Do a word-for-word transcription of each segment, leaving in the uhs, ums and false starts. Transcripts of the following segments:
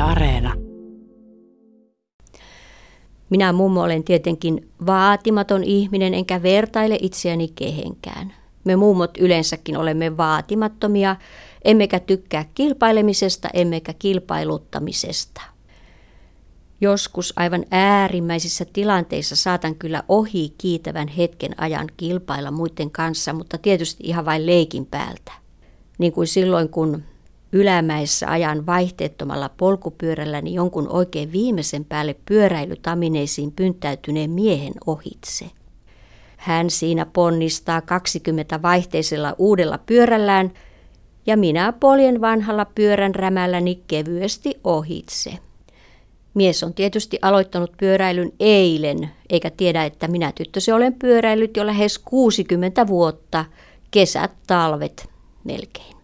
Areena. Minä mummo olen tietenkin vaatimaton ihminen, enkä vertaile itseäni kehenkään. Me mummot yleensäkin olemme vaatimattomia, emmekä tykkää kilpailemisesta, emmekä kilpailuttamisesta. Joskus aivan äärimmäisissä tilanteissa saatan kyllä ohi kiitävän hetken ajan kilpailla muiden kanssa, mutta tietysti ihan vain leikin päältä. Niin kuin silloin, kun ylämäessä ajan vaihteettomalla polkupyörälläni jonkun oikein viimeisen päälle pyöräilytamineisiin pyntäytyneen miehen ohitse. Hän siinä ponnistaa kaksikymmentä vaihteisella uudella pyörällään ja minä poljen vanhalla pyörän rämälläni kevyesti ohitse. Mies on tietysti aloittanut pyöräilyn eilen, eikä tiedä, että minä tyttösi olen pyöräillyt jo lähes kuusikymmentä vuotta, kesät, talvet melkein.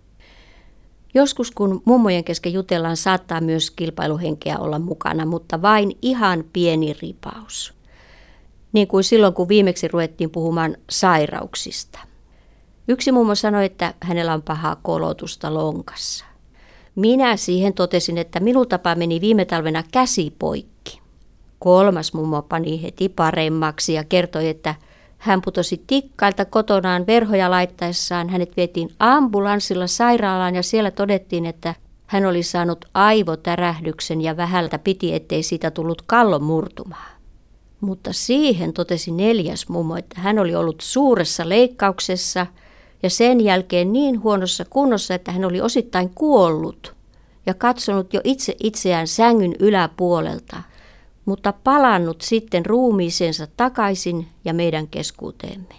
Joskus kun mummojen kesken jutellaan, saattaa myös kilpailuhenkeä olla mukana, mutta vain ihan pieni ripaus. Niin kuin silloin, kun viimeksi ruvettiin puhumaan sairauksista. Yksi mummo sanoi, että hänellä on pahaa kolotusta lonkassa. Minä siihen totesin, että minultapa meni viime talvena käsi poikki. Kolmas mummo pani heti paremmaksi ja kertoi, että hän putosi tikkailta kotonaan verhoja laittaessaan. Hänet vietiin ambulanssilla sairaalaan ja siellä todettiin, että hän oli saanut aivotärähdyksen ja vähältä piti, ettei siitä tullut kallon murtumaa. Mutta siihen totesi neljäs mummo, että hän oli ollut suuressa leikkauksessa ja sen jälkeen niin huonossa kunnossa, että hän oli osittain kuollut ja katsonut jo itse itseään sängyn yläpuolelta, mutta palannut sitten ruumiiseensa takaisin ja meidän keskuuteemme.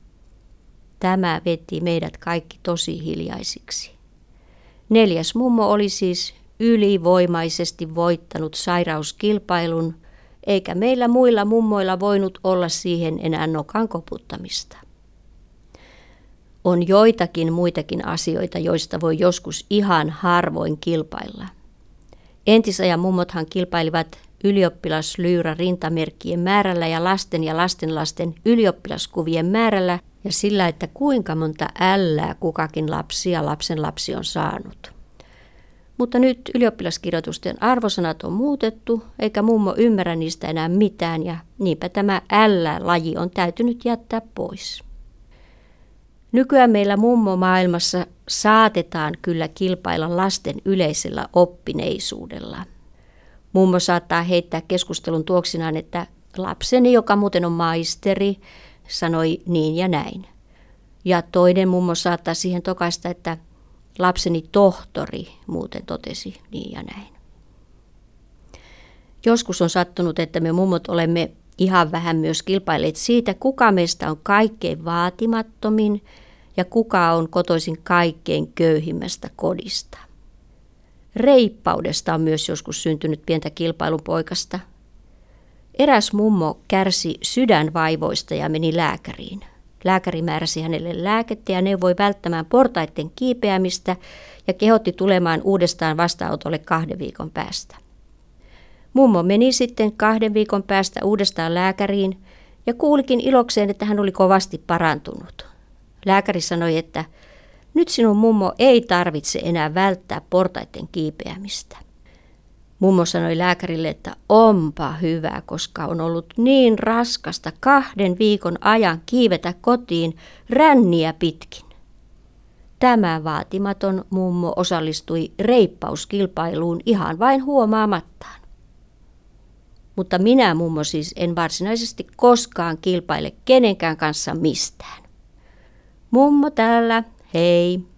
Tämä veti meidät kaikki tosi hiljaisiksi. Neljäs mummo oli siis ylivoimaisesti voittanut sairauskilpailun, eikä meillä muilla mummoilla voinut olla siihen enää nokan koputtamista. On joitakin muitakin asioita, joista voi joskus ihan harvoin kilpailla. Entisajan mummothan kilpailivat ylioppilaslyyrä rintamerkkien määrällä ja lasten ja lastenlasten ylioppilaskuvien määrällä ja sillä, että kuinka monta ällää kukakin lapsi ja lapsenlapsi on saanut. Mutta nyt ylioppilaskirjoitusten arvosanat on muutettu, eikä mummo ymmärrä niistä enää mitään ja niinpä tämä ällä-laji on täytynyt jättää pois. Nykyään meillä mummomaailmassa saatetaan kyllä kilpailla lasten yleisellä oppineisuudella. Mummo saattaa heittää keskustelun tuoksinaan, että lapseni, joka muuten on maisteri, sanoi niin ja näin. Ja toinen mummo saattaa siihen tokaista, että lapseni tohtori muuten totesi niin ja näin. Joskus on sattunut, että me mummot olemme ihan vähän myös kilpailleet siitä, kuka meistä on kaikkein vaatimattomin ja kuka on kotoisin kaikkein köyhimmästä kodista. Reippaudesta on myös joskus syntynyt pientä kilpailupoikasta. Eräs mummo kärsi sydänvaivoista ja meni lääkäriin. Lääkäri määräsi hänelle lääkettä ja neuvoi välttämään portaiden kiipeämistä ja kehotti tulemaan uudestaan vastaanotolle kahden viikon päästä. Mummo meni sitten kahden viikon päästä uudestaan lääkäriin ja kuulikin ilokseen, että hän oli kovasti parantunut. Lääkäri sanoi, että nyt sinun mummo ei tarvitse enää välttää portaiden kiipeämistä. Mummo sanoi lääkärille, että onpa hyvä, koska on ollut niin raskasta kahden viikon ajan kiivetä kotiin ränniä pitkin. Tämä vaatimaton mummo osallistui reippauskilpailuun ihan vain huomaamattaan. Mutta minä mummo siis en varsinaisesti koskaan kilpaile kenenkään kanssa mistään. Mummo täällä, hei!